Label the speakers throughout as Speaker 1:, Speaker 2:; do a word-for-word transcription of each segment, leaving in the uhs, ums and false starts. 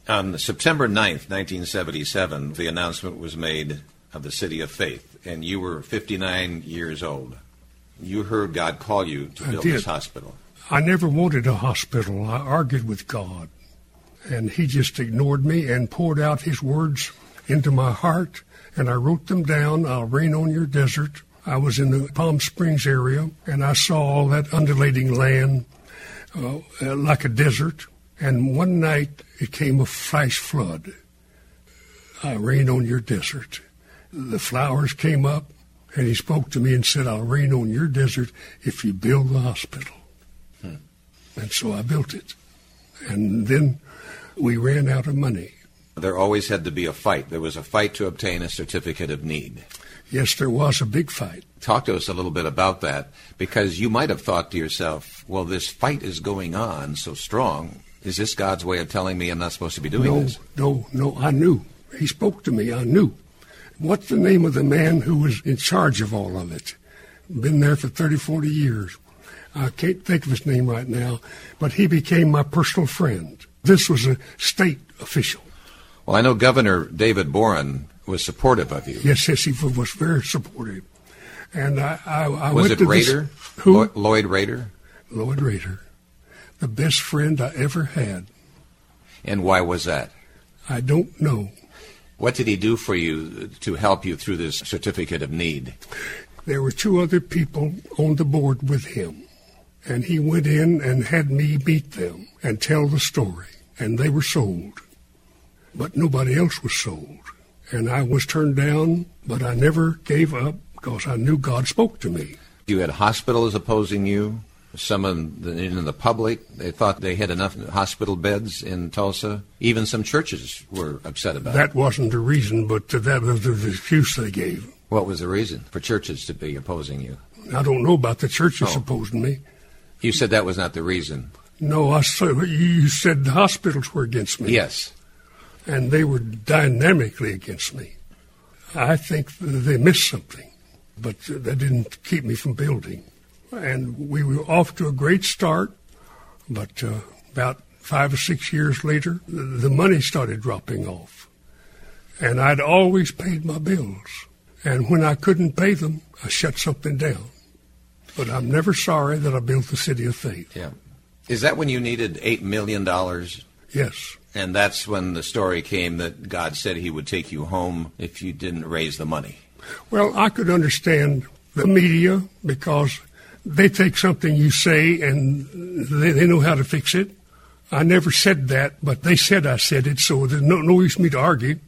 Speaker 1: On September ninth, nineteen seventy-seven, the announcement was made of the City of Faith, and you were fifty-nine years old. You heard God call you to build this hospital.
Speaker 2: I never wanted a hospital. I argued with God, and he just ignored me and poured out his words into my heart, and I wrote them down. I'll rain on your desert. I was in the Palm Springs area, and I saw all that undulating land uh, uh, like a desert, and one night it came a flash flood. I rain on your desert. The flowers came up, and he spoke to me and said, I'll rain on your desert if you build the hospital. Hmm. And so I built it. And then we ran out of money.
Speaker 1: There always had to be a fight. There was a fight to obtain a certificate of need.
Speaker 2: Yes, there was a big fight.
Speaker 1: Talk to us a little bit about that, because you might have thought to yourself, well, this fight is going on so strong. Is this God's way of telling me I'm not supposed to be doing
Speaker 2: no,
Speaker 1: this?
Speaker 2: No, no, no, I knew. He spoke to me, I knew. What's the name of the man who was in charge of all of it? Been there for thirty, forty years. I can't think of his name right now, but he became my personal friend. This was a state official.
Speaker 1: Well, I know Governor David Boren was supportive of you.
Speaker 2: Yes, yes, he was very supportive. And I, I, I
Speaker 1: was
Speaker 2: went
Speaker 1: it
Speaker 2: to
Speaker 1: Rader?
Speaker 2: This, who?
Speaker 1: Lo- Lloyd Rader?
Speaker 2: Lloyd Rader. The best friend I ever had.
Speaker 1: And why was that?
Speaker 2: I don't know.
Speaker 1: What did he do for you to help you through this certificate of need?
Speaker 2: There were two other people on the board with him, and he went in and had me meet them and tell the story, and they were sold. But nobody else was sold, and I was turned down, but I never gave up because I knew God spoke to me.
Speaker 1: You had hospitals opposing you. Some in the, in the public, they thought they had enough hospital beds in Tulsa. Even some churches were upset about
Speaker 2: that.
Speaker 1: it. That
Speaker 2: wasn't the reason, but that was the excuse they gave.
Speaker 1: What was the reason for churches to be opposing you?
Speaker 2: I don't know about the churches
Speaker 1: oh.
Speaker 2: opposing me.
Speaker 1: You said that was not the reason.
Speaker 2: No, I said, you said the hospitals were against me.
Speaker 1: Yes.
Speaker 2: And they were dynamically against me. I think they missed something, but that didn't keep me from building. And we were off to a great start, but uh, about five or six years later, the money started dropping off. And I'd always paid my bills. And when I couldn't pay them, I shut something down. But I'm never sorry that I built the City of Faith.
Speaker 1: Yeah. Is that when you needed eight million dollars?
Speaker 2: Yes.
Speaker 1: And that's when the story came that God said he would take you home if you didn't raise the money?
Speaker 2: Well, I could understand the media because they take something you say and they, they know how to fix it. I never said that, but they said I said it, so there's no, no use for me to argue.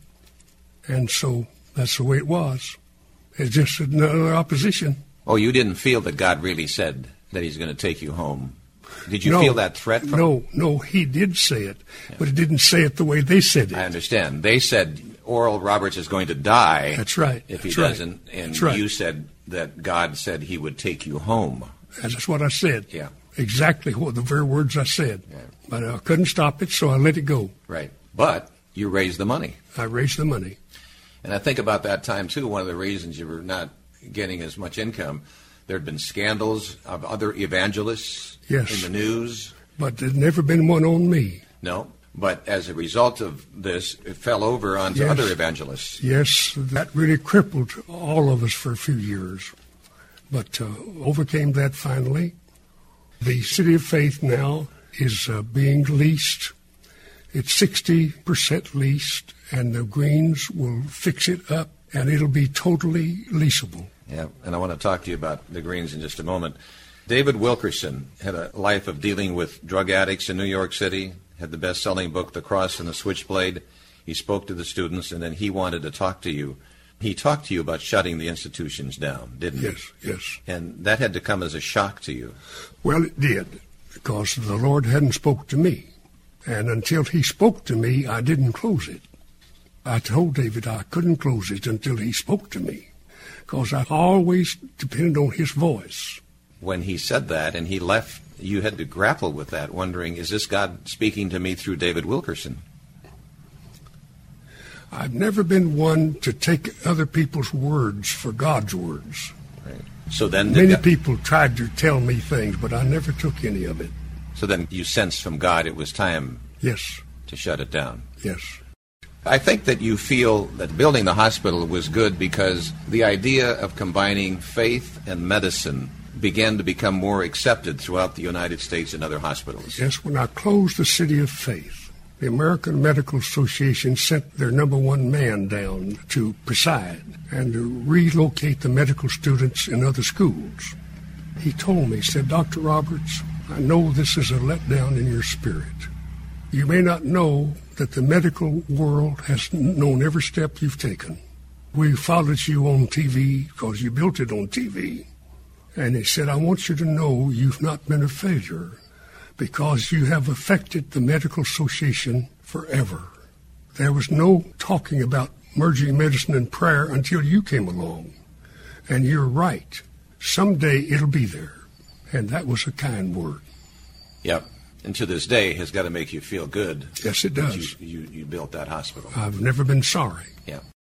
Speaker 2: And so that's the way it was. It's just another opposition.
Speaker 1: Oh, you didn't feel that God really said that he's going to take you home? Did you
Speaker 2: no,
Speaker 1: feel that threat? From
Speaker 2: no, no, he did say it, yeah. But he didn't say it the way they said it.
Speaker 1: I understand. They said Oral Roberts is going to die.
Speaker 2: That's right.
Speaker 1: If he
Speaker 2: That's
Speaker 1: doesn't.
Speaker 2: Right.
Speaker 1: And
Speaker 2: That's right.
Speaker 1: You said that God said he would take you home.
Speaker 2: That's what I said.
Speaker 1: Yeah.
Speaker 2: Exactly what the very words I said.
Speaker 1: Yeah.
Speaker 2: But I couldn't stop it, so I let it go.
Speaker 1: Right. But you raised the money.
Speaker 2: I raised the money.
Speaker 1: And I think about that time, too, one of the reasons you were not getting as much income, there had been scandals of other evangelists
Speaker 2: yes.
Speaker 1: in the news.
Speaker 2: But there's never been one on me.
Speaker 1: No. But as a result of this, it fell over onto
Speaker 2: yes.
Speaker 1: other evangelists.
Speaker 2: Yes, that really crippled all of us for a few years. But uh, overcame that finally. The City of Faith now is uh, being leased. It's sixty percent leased, and the Greens will fix it up, and it'll be totally leasable.
Speaker 1: Yeah, and I want to talk to you about the Greens in just a moment. David Wilkerson had a life of dealing with drug addicts in New York City, had the best-selling book, The Cross and the Switchblade. He spoke to the students, and then he wanted to talk to you. He talked to you about shutting the institutions down, didn't he?
Speaker 2: Yes, yes.
Speaker 1: And that had to come as a shock to you.
Speaker 2: Well, it did, because the Lord hadn't spoke to me. And until he spoke to me, I didn't close it. I told David I couldn't close it until he spoke to me, because I always depended on his voice.
Speaker 1: When he said that and he left, you had to grapple with that, wondering, is this God speaking to me through David Wilkerson?
Speaker 2: I've never been one to take other people's words for God's words.
Speaker 1: Right. So then
Speaker 2: Many
Speaker 1: God,
Speaker 2: people tried to tell me things, but I never took any of it.
Speaker 1: So then you sensed from God it was time
Speaker 2: yes.
Speaker 1: to shut it down.
Speaker 2: Yes.
Speaker 1: I think that you feel that building the hospital was good because the idea of combining faith and medicine began to become more accepted throughout the United States and other hospitals.
Speaker 2: Yes, when I closed the City of Faith, the American Medical Association sent their number one man down to preside and to relocate the medical students in other schools. He told me, he said, Doctor Roberts, I know this is a letdown in your spirit. You may not know that the medical world has known every step you've taken. We followed you on T V because you built it on T V. And he said, I want you to know you've not been a failure because you have affected the Medical Association forever. There was no talking about merging medicine and prayer until you came along. And you're right. Someday it'll be there. And that was a kind word.
Speaker 1: Yep. And to this day has got to make you feel good.
Speaker 2: Yes, it does.
Speaker 1: You, you, you built that hospital.
Speaker 2: I've never been sorry.
Speaker 1: Yeah.